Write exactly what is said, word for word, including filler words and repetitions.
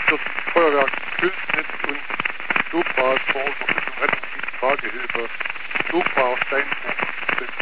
für das Feuerwerk Gülsnitz und Dobra zur Unterstützung Rettungsdienst Tragehilfe Dobra Steinbruch sind